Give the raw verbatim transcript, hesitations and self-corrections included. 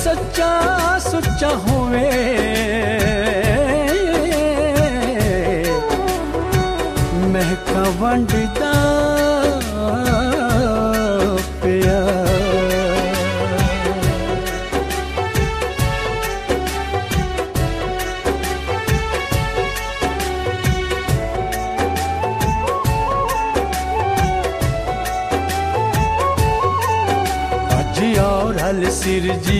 सच्चा सुच्चा होवे महका वंडदा पिया। अज और हल सिर जी